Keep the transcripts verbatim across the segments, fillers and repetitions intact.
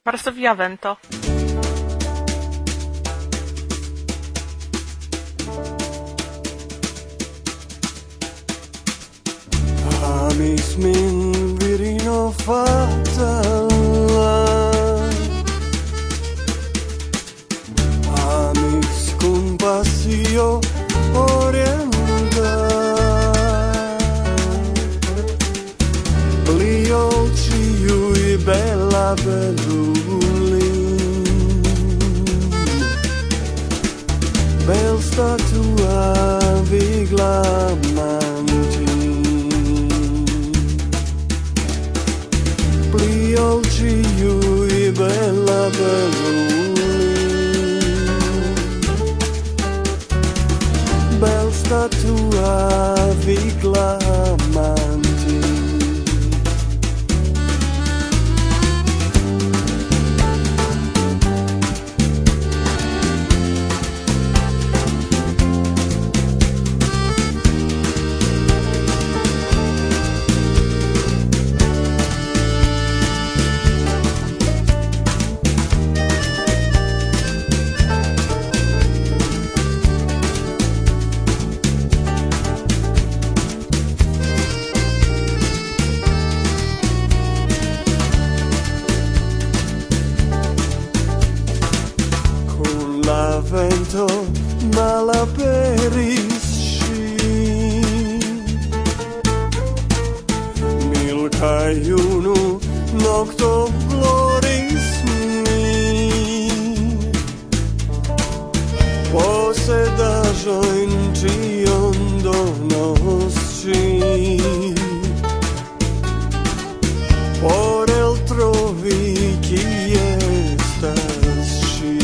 Varsovia Vento. Amis min virino fatala, amis cum passio orienta, plio ciui bella bellulin, bel statua vigla Ciui bella bellulin, bel statua vigla amanti. Vento malaperis sci, mil kai unu nocto gloris mi, posedaĵo in ĉion donos ŝi, por eltrovi kie estas ŝi.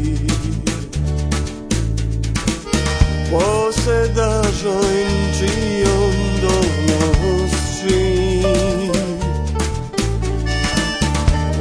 Posedaĵo in ĉion donos ŝi,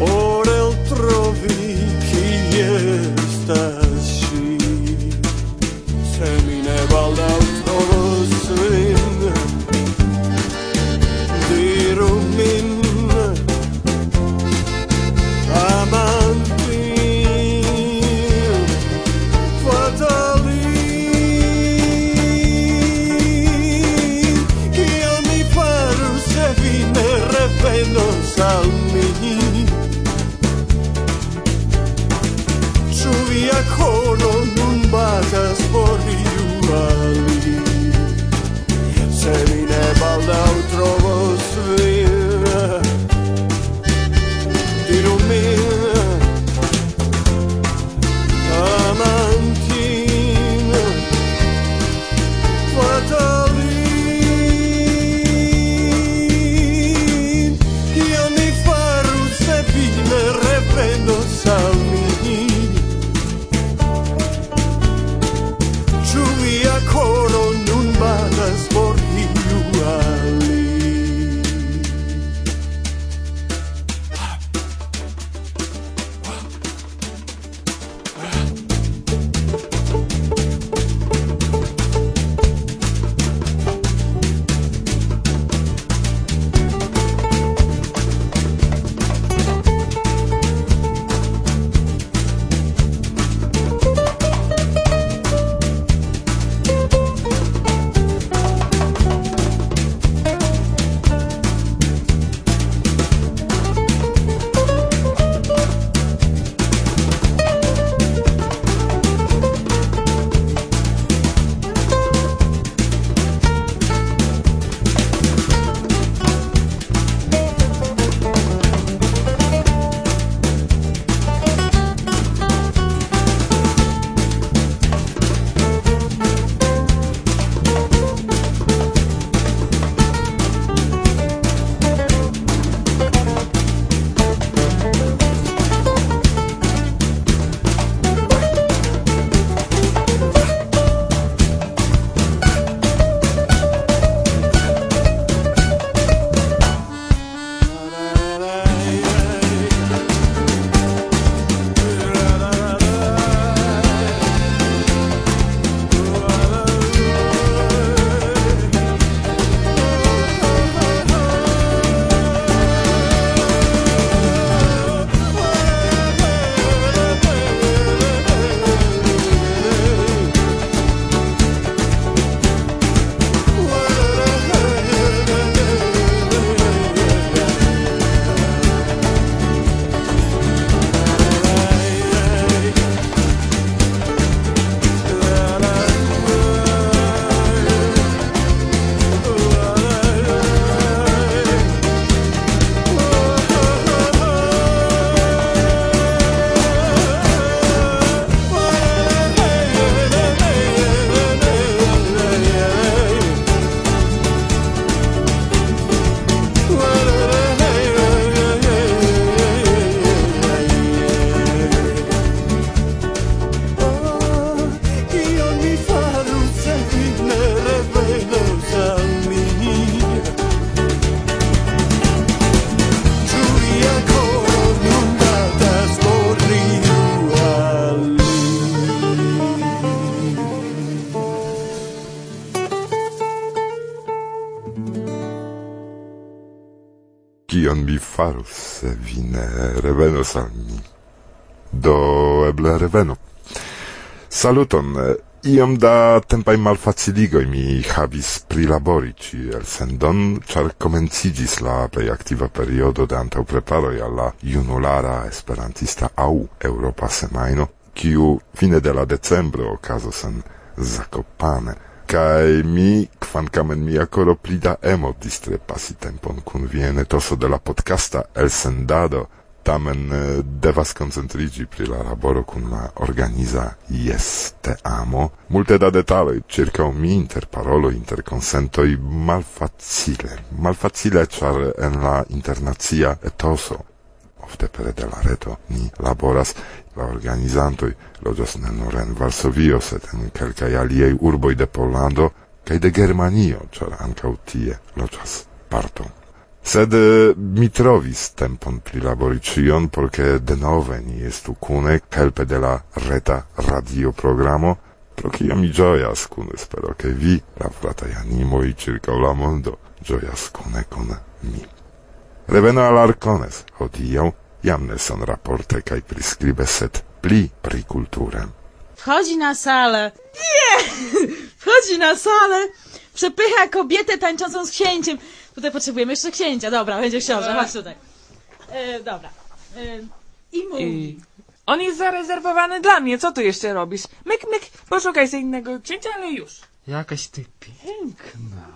kion mi farus vi ne revenos al mi. Do eble revenu. Saluton. Iom da tempaj malfaciligoj mi havis prilabori ĉi elsendon, ĉar komenciĝis la plej aktiva periodo de antaŭpreparoj al la junulara esperantista aŭ Eŭropa semajno, kiu fine de la decembro okazos en Zakopane. Kaj mi, kvankam en mia koro pli da emo distre pasi tempon kun vi en etoso de la podcasta elsendado, tamen devas koncentriĝi pri la laboro kun la organiza Jes Teamo. Multe da detaloj ĉirkaŭ mi, inter paroloj, inter konsentoj, malfacile. Malfacile, ĉar en la internacia etoso, ofte pere de la reto, ni laboras. La organizantoj loĝas ne nur en Varsovio, sed en kelkaj aliaj urboj de Pollando kaj de Germanio, ĉar ankaŭ tie loĝas parto. Sed mi trovis tempon prilabori ĉion, por ke denove ni estu kune, helpe de la reta radioprogramo, pro kio mi ĝojas kune, spero ke vi, la frataj animoj ĉirkaŭ la mondo, ĝojas kune kun mi. Reveno al Arcones, hodiaŭ jam ne son raporte kaj priskribe, sed pli pri kulture. Wchodzi na salę. Nie! Wchodzi na salę, przepycha kobietę tańczącą z księciem. Tutaj potrzebujemy jeszcze księcia. Dobra, będzie książę, chodź tutaj. E, dobra. E, I mówi. I... On jest zarezerwowany dla mnie, co tu jeszcze robisz? Myk, myk, poszukaj sobie innego księcia, ale już. Jakaś ty piękna.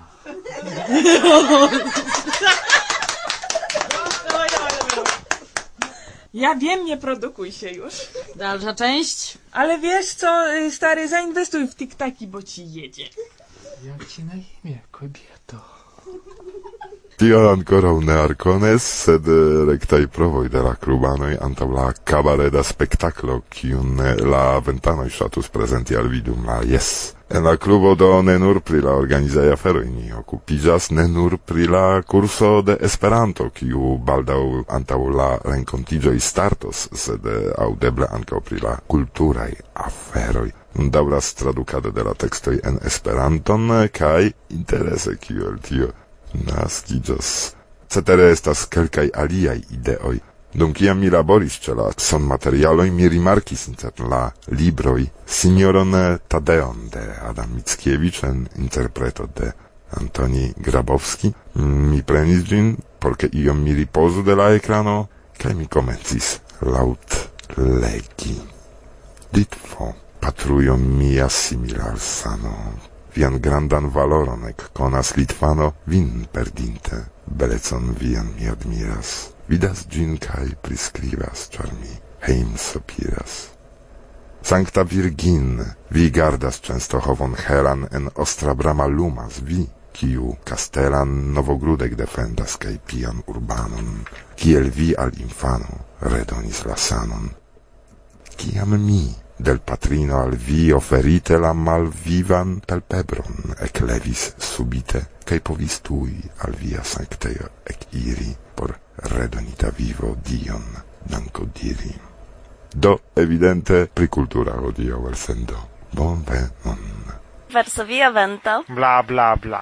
Dawaj, dawaj, dawaj. Ja wiem, nie produkuj się już. Dalsza część. Ale wiesz co, stary, zainwestuj w tiktaki, bo ci jedzie. Jak ci na imię, kobieto? Tio ankoraŭ ne Arcones, sed rektaj provoj de la klubanoj antaŭ la kabareda spektaklo, kiun la ventanoj ŝatus prezenti al vi dum la Jes. En la klubo do ne nur pri la organizaj aferoj ni okupiĝas, ne nur pri la kurso de Esperanto, kiu baldaŭ antaŭ la renkontiĝoj startos, sed aŭdeble ankaŭ pri la kulturaj aferoj. Daŭras tradukado de la tekstoj en Esperanton, kaj interese kiel tio naskiĝos. Cetere estas kelkaj aliaj ideoj. Dum kiam mi laboris ĉe la sonmaterialoj, mi rimarkis inter la libroj Sinjoron Tadeon de Adam Mickiewicz en interpreto de Antoni Grabowski. Mi prenis ĝin, por ke iom mi ripozu de la ekrano, kaj mi komencis laŭt legi. Litvo, patrujo mia simila al sano. Vian grandan valoron ekkonas Litvano, vin perdinte, belecon vian mi admiras. Vidas ĝin kaj priskribas, ĉar mi hejmsopiras. Sankta Virgin, vi gardas Częstochowon heran en ostra brama lumas, vi, kiu kastelan Novogródek defendas kaj pian urbanon, kiel vi al infano redonis la sanon. Kiam mi, del patrino al vi oferite la malvivan palpebron eklevis subite, kaj povis tuj al via sanktejo ekiri por redonita vivo Dion danko diri. Do evidente pri kultura hodiaŭ elsendo. Bonvenon. Varsovia vento. Bla, bla, bla.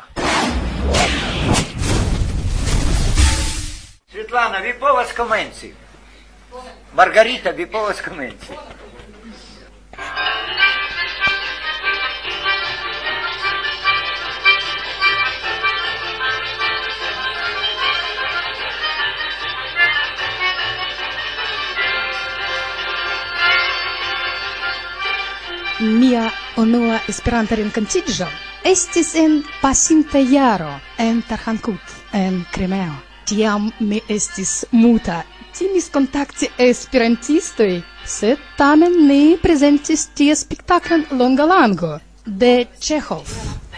Svetlana, vi povas komenci. Margarita, vi povas komenci. Mia unua Esperanta renkontiĝo estis en pasinta jaro en Tarhankut, en Krimeo. Tiam mi estis muta, timis kontakti esperantistoj, sed tamen ne prezentis tie spektaklon Longa Lango de Ĉeĥov.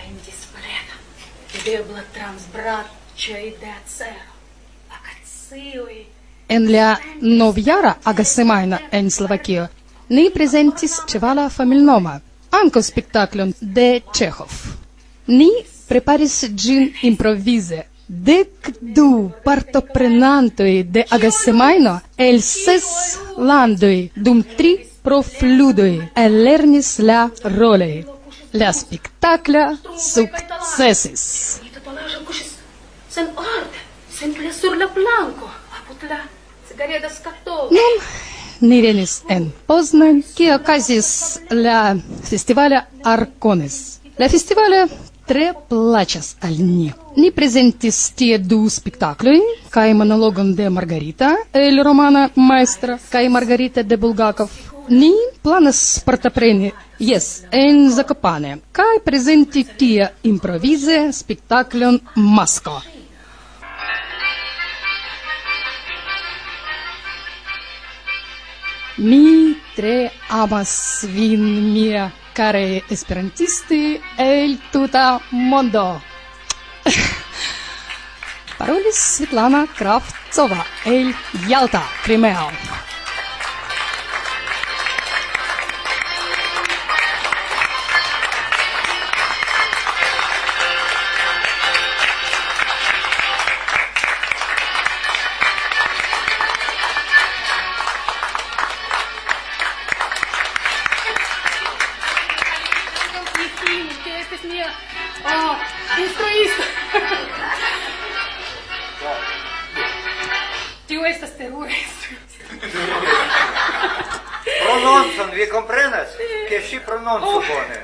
En la novjara agasemajno en Slovakio ni prezentis Ĉevala familinoma, ankaŭ spektaklon de Ĉeĥov. Ni preparis ĝin improvize. Dek du partoprenantoj de agasemajno el ses landoj dum tri profludoj ellernis la roloj. La spektaklo sukcesis. Sen orde, Simple sur la planko, apud la cigaredas skatolo. Nun ni venis en Poznań, kie okazis la festivalo Arcones. La festivalo tre plaĉas al ni. Ni prezentis tie du spektaklojn kaj monologon de Margarita el romana Maestra kaj Margarita de Bulgakov. Ni planas partopreni, jes, en Zakopane, kaj prezenti tie improvize spektaklon Masko. Mi tre amas vin, mia care esperantisti el tuta mondo. Parolis Svetlana Kravcova el Jalta, Crimea. Prononcon, vi comprenas? Che si prononco bone.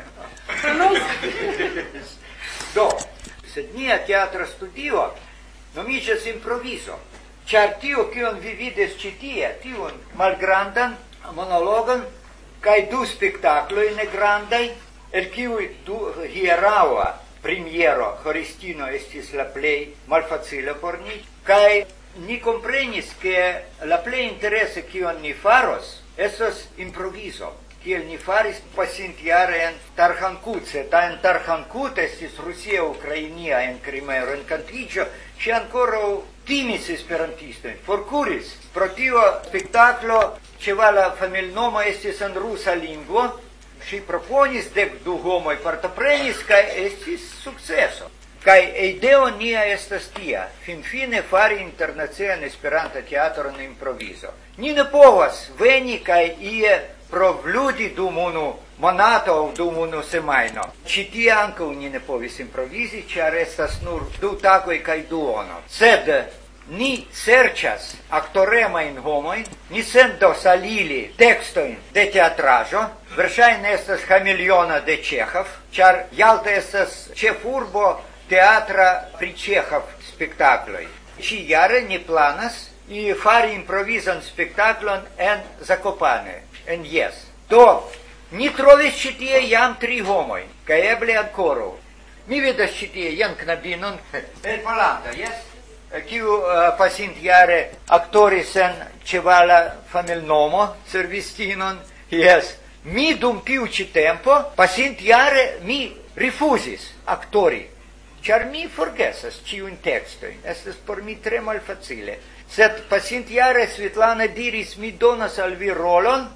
Do, sed nia teatra studio nomicias improviso. Char tio, kion vi vides ci tie, tion malgrandan monologon, kai du spektakloi negrandai, el kiui du hieraua primiero Horistino estis la plei malfacile por ni, kai ni comprenis che la plei interesse kion ni faros estos improviso, kiel ni faris pasintiare en Tarhankut, se ta en Tarhankut estis Rusia Ukrainia en Crimea renkantigio, ci ancora timis esperantistoi, forcuris, pro tio spectaclo ceva la familinomo estis en rusa lingvo, si proponis dec du homoi partoprenis, kai estis successo. Kai ideo nia estas tia, fin fine fari internacian Esperanta teatron improviso. Ni ne povas veni kai ie provludi dum unu monato aŭ dum unu semajno. Ĉi tie ankaŭ ni ne povis improvisi, ĉar estas nur du tagoj kaj duono. Sed ni serĉas aktoremajn homojn, ni sendos al ili tekstojn de teatraĵo, verŝajne estas Hamiliona de Ĉeĥov, ĉar Jalta estas ĉefurbo teatra pri Ĉeĥov spektakloj. Ĉi-jare ni planas i fari improvizan spektaklon en Zakopane, en Jes. Do, ni trovis ĉi tie jam tri homojn, kaj eble ankoraŭ. Mi vidas ĉi tie jen knabinon el Pollando, jes? Kiu uh, pasintjare aktoris en ĉevala familinomo, servistinon, jes. Mi dum tiu ĉi tempo pasintjare mi rifuzis aktori, ĉar mi forgesas ĉiujn tekstojn, estas por mi tre malfacile. Sed pasintjare Svetlana diris, mi donas al vi rolon,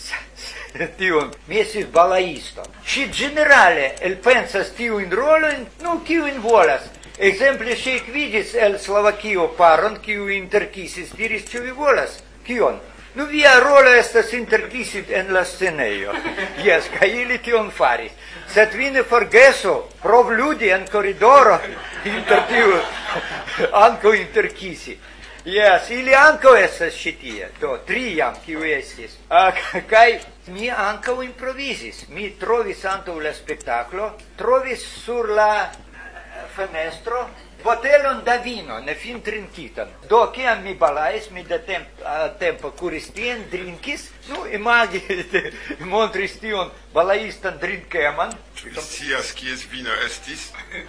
tion, mi estis balaisto. Ŝi ĝenerale elpensas tiujn rolojn, nu kiujn volas. Ekzemple ŝi ekvidis el Slovakio paron, kiu interkisis, diris, ĉu vi volas? Kion? Nu, via rolo estas interkisit en la scenejo. Jes, kaj ili tion faris. Sed vi ne forgesu provludi en koridoro inter tiu ankaŭ interkisi. Jes, ili ankaŭ estas ĉi tie. Do, tri jam kiu estis. Kaj mi ankaŭ improvizis. Mi trovis antaŭ la spektaklo, trovis sur la fenestro botelon da vino, ne fin trinkitan. Do, kiam mi balais, mi de temp, a, tempo kuris tien, drinkis, nu, imagine, montris tion balaistan drinkeman. Scias, kies vino estis?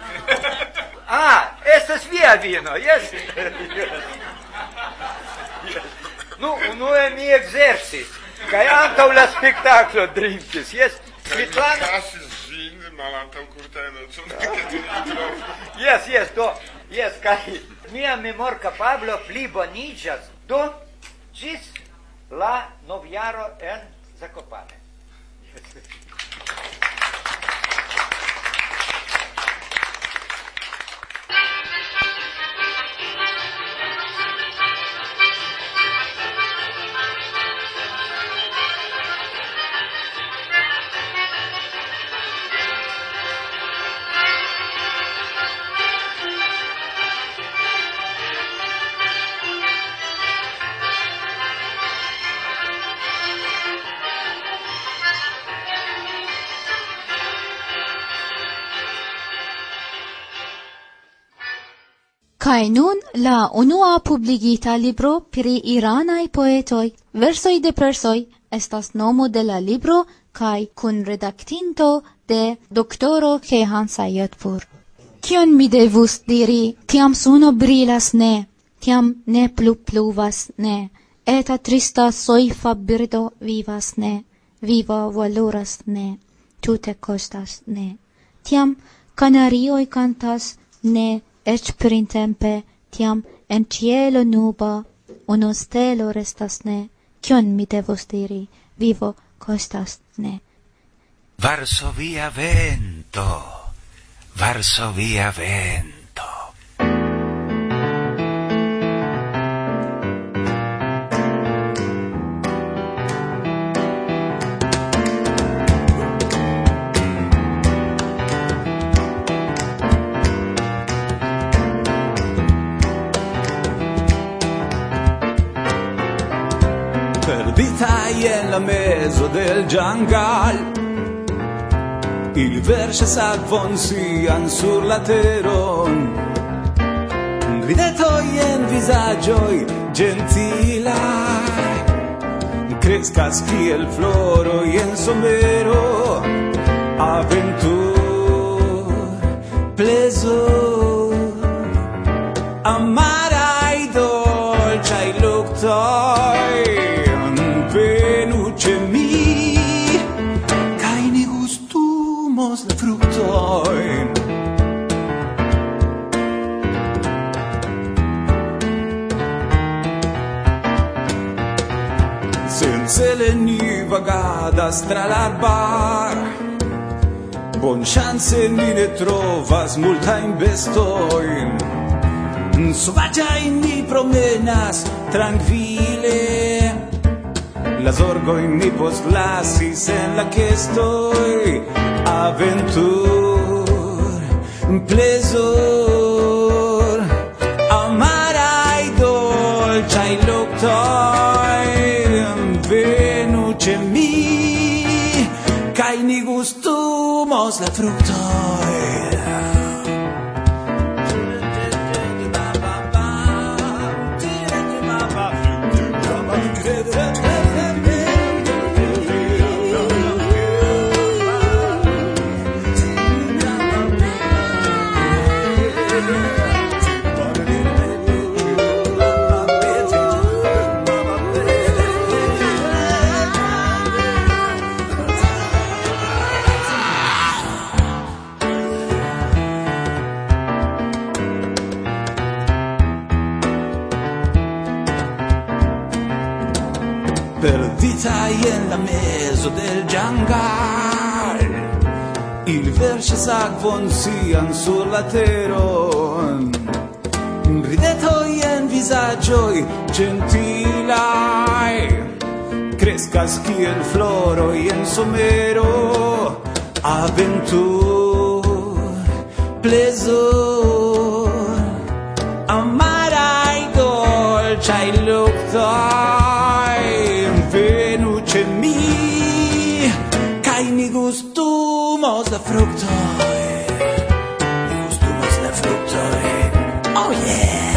Ah, estas via vino, jes. Nu, unue mi exercis, kaj antaŭ la spektaklo drinkis, jes. Svetlana kasis ĝin malantaŭ kurteno, ĉu ne? Jes, jes, do, jes, kaj mia memorkapablo pliboniĝas, do ĝis la novjaro en Zakopane. Kaj nun la unua publigita libro pri iranaj poetoj, versoj de persoj, estas nomo de la libro kaj kunredaktinto de doktoro Kehan Sayedpur. Kion mi devus diri? Tiam suno brilas ne, tiam ne plu pluvas ne, eta trista soifa birdo vivas ne, viva valoras ne, tute kostas ne. Tiam kanarioj kantas ne, ec printempe, tiam en cielo nuba, unu stelo restas ne, kion mi devus diri? Vivo kostas ne. Varsovia vento, Varsovia vento. Perdita en la mezzo del jungle, il verce s'avvon sian sur la teron, ridetoi en visagioi gentilai, crescas kiel floroi en somero, aventur, plesur, amarai dolciai luctoi, venu ce mi, kai ni gustumos la fructoin. Senzele ni vagadas tra l'arbar, bon chance ni ne trovas multain bestoin. Sovagiai ni promenas tranquille, la zorgo in mi pos glasis en la que estoy, aventur, plesur, amarai dolciai luctoi, venu ce mi, kai ni gustumos la fructoi. Perdita en la mezzo del jungle, il verce s'avvon sian sur la teron, ridetoi en visagioi gentilai, crescas kiel floroi en somero, aventur, plesur, amarai dolciai luctoi, venu ce mi, kai ni gustumos la fructoi, ni gustumos la fructoi, oh yeah!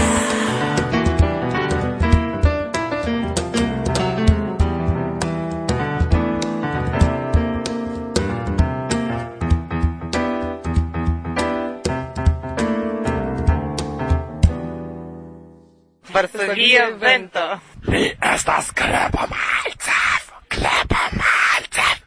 Varsovia vento. Li estas Klepomalcev, Klepomalcev.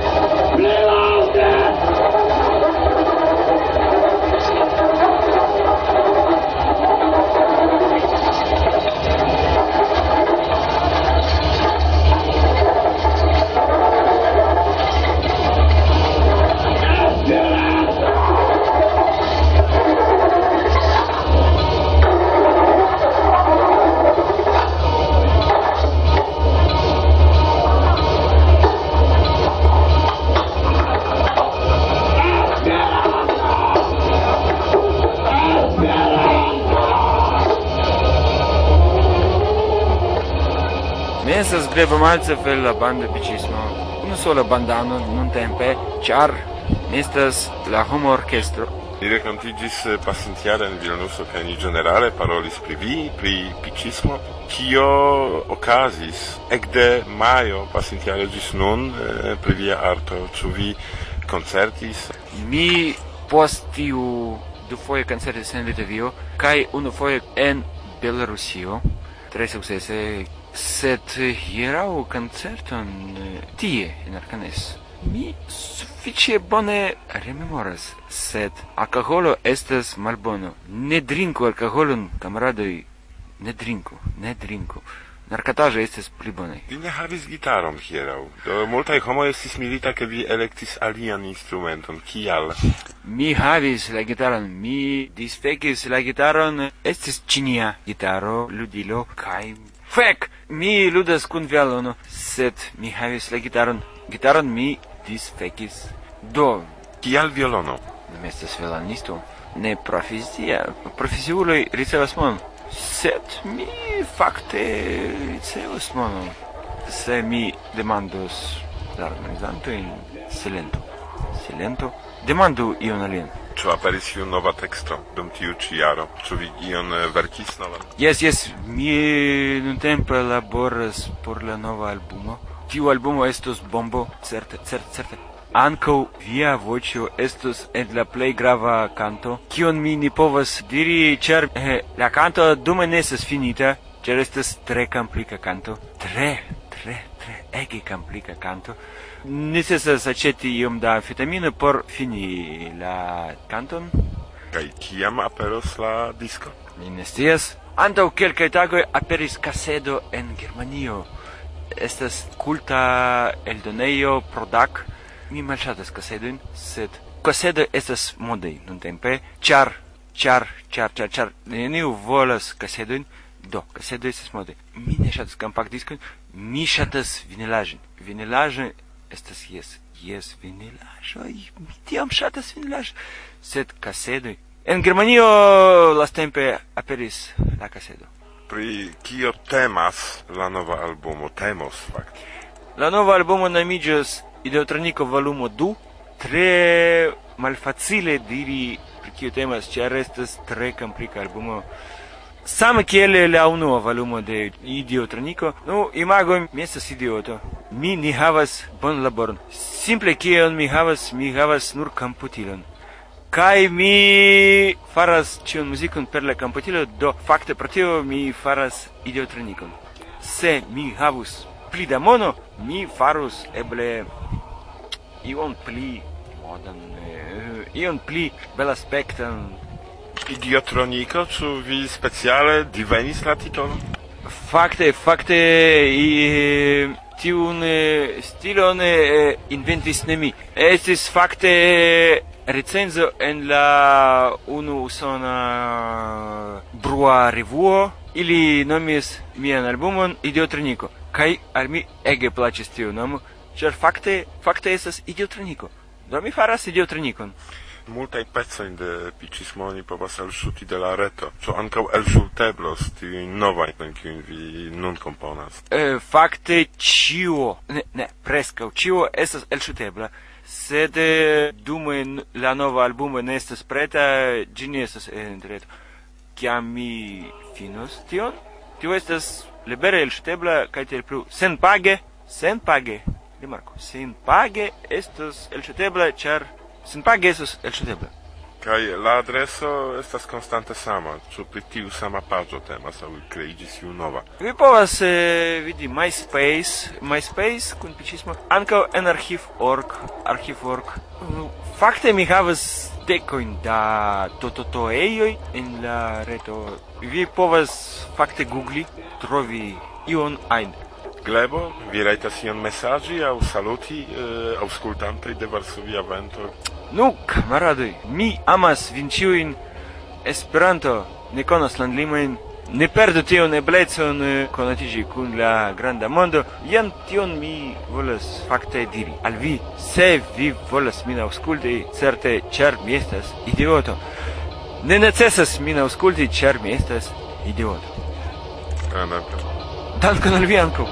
Estas Klepomalcev el la banda bicismo, una sola bandano nun tempe, char estas la homo orchestro, Li renkontiĝis pasintjare en Vilnuso kaj ni ĝenerale parolis pri vi, pri piĉismo. Kio okazis ekde majo pasintjare ĝis nun eh, pri via arto? Ĉu vi koncertis? Mi post tiu dufoje koncertis en Litovio kaj unufoje en Belarusio. Tre sukcese, sed hieraŭ koncerton tie en Arkanes. Mi sufiĉe bone rememoras, sed alkoholo estas malbono. Ne drinku alkoholon, kamaradoj, ne drinku, ne drinku. Narkotaĵo estas pli bonaj. Vi ne havis gitaron hieraŭ. Do multaj homoj estis milita, ke vi elektis alian instrumenton. Kial? Mi havis la gitaron, mi disfekis la gitaron, estis ĉinia gitaro, ludilo, kaj fek! Mi ludas kun violono, sed mi havis la gitaron. Gitaron mi disfekis. Do, kial violono? Mi estas violonisto. Ne profesia. Profesiuloj ricevas monon. Sed mi fakte ricevas monon. Se mi demandos la organizantojn, silento. Silento. Demandu ion alien. Ĉu aperis iu nova teksto dum tiu ĉi jaro? Ĉu vi ion eh, verkis novan? Jes, jes, mi nuntempe laboras por la nova albumo. Tiu albumo estos bombo, certe, certe, certe. Ankaŭ via voĉo estos en la plej grava kanto, kion mi ne povas diri, ĉar eh, la kanto dume ne estas finita, ĉar estas tre komplika kanto. Tre, tre, tre ege komplika kanto. Necesas aĉeti iom da amfetamino por fini la kanton. Kaj kiam aperos la disko? Mi ne scias. Antaŭ kelkaj tagoj aperis kasedo en Germanio. Estas kulta eldonejo Prodak. Mi malŝatas kasedojn, sed kasedo estas modaj nuntempe, ĉar, ĉar, ĉar, ĉar, ĉar neniu volas kasedojn. Do, kasedo estas modaj. Mi ne ŝatas kompaktdiskojn, mi ŝatas vinilaĵojn. Vinilaĵoj estas jes, jes vinilaĵoj. Mi tiam ŝatas vinilaĵoj, sed kasedoj. En Germanio lasttempe aperis la kasedo. Pri kio temas la nova albumo? Temos fakte. La nova albumo nomiĝas Ideotroniko volumo du. Tre malfacile diri pri kio temas, ĉar estas tre komplika albumo. Same kiel la unua volumo de Ideotroniko, nu, imago, mi estas idioto. Mi ne havas bonan laboron. Simple kion mi havas, mi havas nur komputilon. Kaj mi faras ĉiun muzikon per la komputilo, do fakte pro tio mi faras Ideotronikon. Se mi havus pli da mono, mi farus eble ion pli modan, eh, ion pli belaspektan. Ideotroniko, ĉu vi speciale divenis la titolon? Fakte, fakte, i, tiun eh, stilon eh, inventis ne mi. Estis fakte recenzo en la unu usona brua revuo. Ili nomis mian albumon Ideotroniko. Kaj al mi ege plaĉis tiu nomo, ĉar fakte, fakte estas Ideotroniko. Do mi faras Ideotronikon. Multaj pecojn de piĉismo oni povas elŝuti de la reto. Ĉu ankaŭ elŝuteblos tiujn novajn, kiujn vi nun komponas? Eh, fakte ĉio, ne, ne, preskaŭ ĉio estas elŝutebla, sed eh, dum la nova albumo ne estas preta, ĝi ne estas en reto. Kiam mi finos tion, tio estas libere elŝutebla kaj tiel plu. Senpage, senpage, rimarko, senpage estos elŝutebla, ĉar senpage estos elŝutebla. Kaj la adreso estas konstante sama, ĉu pri tiu sama paĝo temas aŭ kreiĝis iu nova? Vi povas eh, vidi MySpace, MySpace kun piĉismo, ankaŭ en archiv punto org, archiv punto org. Fakte mi havas dekojn da tototoejoj en la reto. Vi povas fakte googli, trovi ion ajn. Glebo, vi rajtas ion mesaĝi aŭ saluti eh, aŭskultantoj de Varsovia Vento? Nu, kamaradoj, mi amas vin ĉiujn. Esperanto ne konas landlimojn. Ne perdu tion eblecon eh, konatiĝi kun la granda mondo. Jen tion mi volas fakte diri al vi. Se vi volas min aŭskulti, certe, ĉar mi estas idioto. Ne necesas min aŭskulti, ĉar mi estas idioto. Dankon al vi ankaŭ.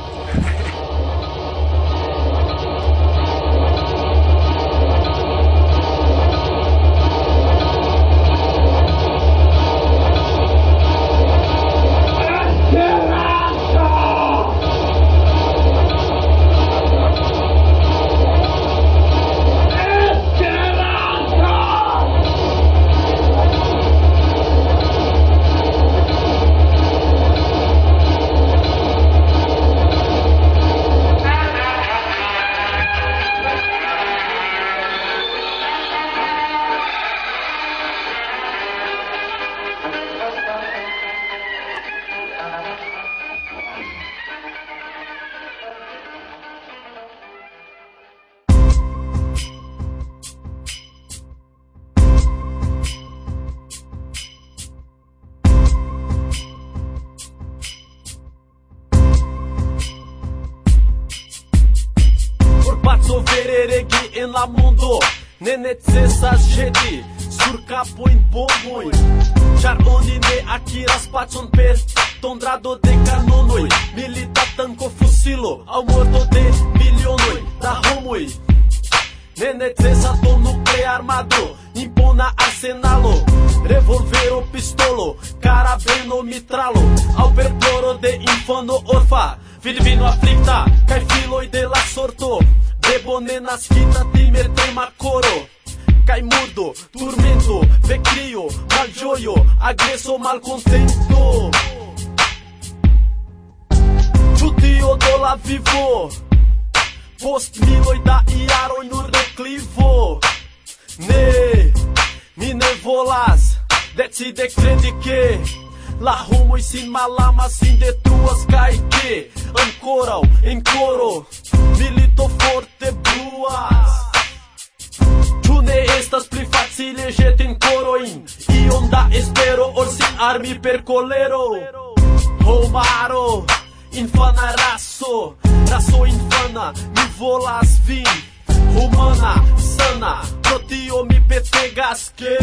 Spazio verereghi in la mundo Ne necesas jedi sur capo in bomboi Char oni ne akiras spacon per tondrado de canonoi Milita tanco fusilo ao morto de milionoi da homoi Ne necesato nuclear armado impona arsenalo Revolvero pistolo carabeno mitralo Ao perploro de infano orfa Filipino afflicta kai filoi de la sorto Debone nascita timer tema coro Cai mudo, turmento, vecchio, malgioio, agresso, malcontento Giudio do la vivo Post miloi da iaroi nur declivo Ne, mi ne volas Decide credi che La homoi sin malamas, sin detruas kai che Ancora, in coro Milito forte bluas Tu ne estas pli facile jetin coroin Iom da espero or sin armi per colero Homaro, infana raso Raso infana, mi volas vin Humana, sana, pro tio mi petegas que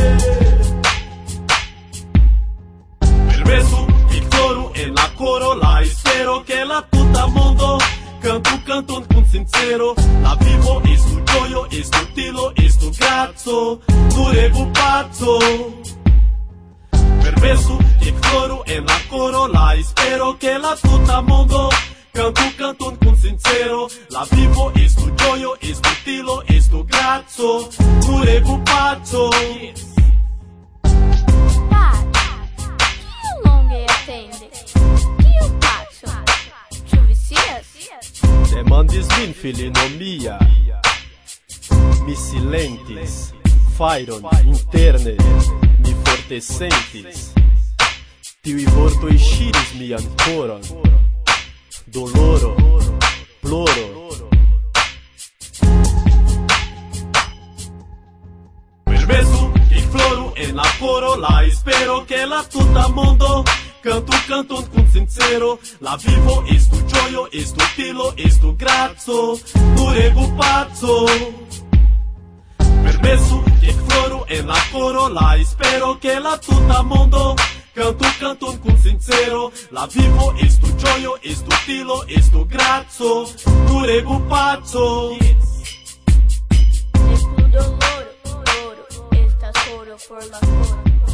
Perverso, victoru en la coro La espero que la tuta mondo Canto, canto con sincero La vivo, estu gioio, estu tilo, estu grazzo Duregu pazzo Perverso, victoru en la coro La espero que la tuta mondo Canto, canto con sincero La vivo, estu gioio, estu tilo, estu grazzo Duregu pazzo Demandis min, filino mia Mi silentis Fairon interne Mi forte sentis Tiui vortoi sciris mian coron Doloro, ploro Perverso, che floru en la coro La espero che la tuta mondo Canto, canto con sincero La vivo, estu gioio, estu tilo, estu grazzo Duregu pazzo Permesso, che floru en la coro La espero che la tuta mondo Canto, canto con sincero La vivo, estu gioio, estu tilo, estu grazzo Duregu pazzo Escudo loro, loro Estas oro por la coro